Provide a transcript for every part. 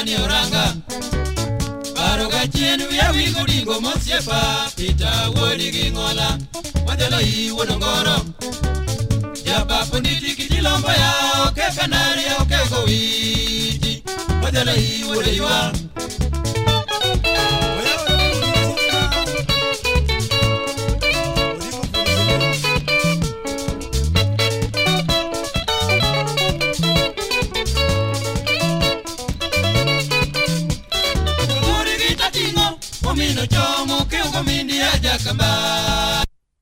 ni oranga Baroga chien wia wigo dingo mosiepa Pita wodi gingola Wadelo i wonongoro Jaba ponditi kijilombo ya Oke kanari ya oke gowiti Wadelo i wodeywa Mino chomo ke ugo mindi aja kamba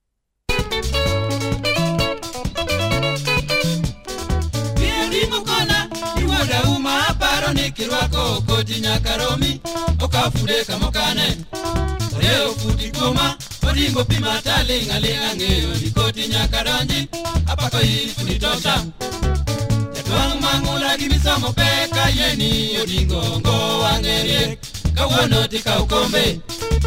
Biendigo kona iwoda uma paro nikirwako koti nyakaromi Okafude kamokane Leo futi kuma Odingo pima talinga linga ngeo ni koti nyakaronji Apako ifuti tosha Jatuang mangula gimisomo peka yeni Odingo ngo wangerie Kawono tika ukombe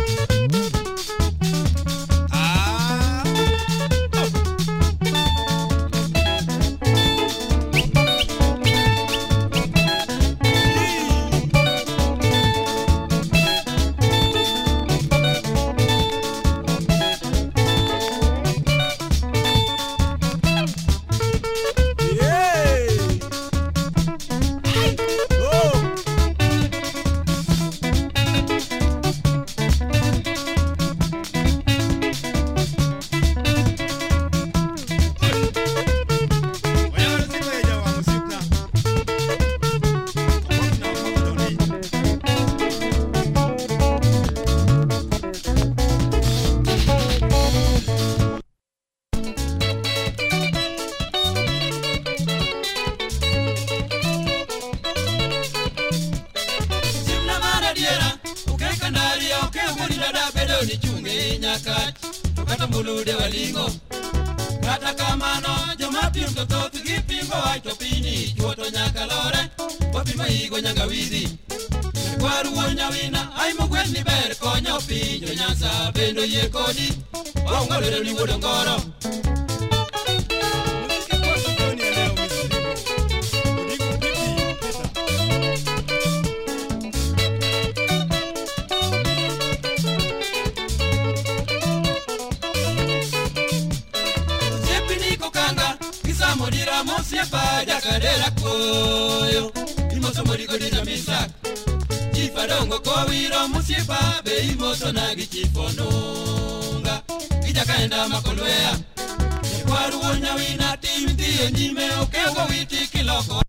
ni chunge nyaka tukata mbulude walingo kata kamano joma piem to thoth gi pingo wacho pini chuoto nyaka lore wapimo higo nyanga widhi kwaru nyawina ai mogwen ni ber konyo pinjo nyasa bendo yie kodi ongolero ni wuodo ngoro Modira mosiepa jakadera koyo Imoso morigo dina misak Chifadongo kowiro mosiepa Be imoso nagi chifonunga Kijakaenda makolwea Kwaru nyawina tim dhiyo nyime Okego witi kiloko